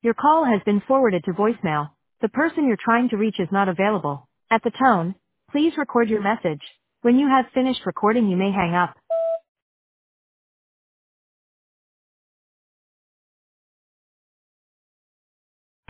Your call has been forwarded to voicemail. The person you're trying to reach is not available. At the tone, please record your message. When you have finished recording, you may hang up.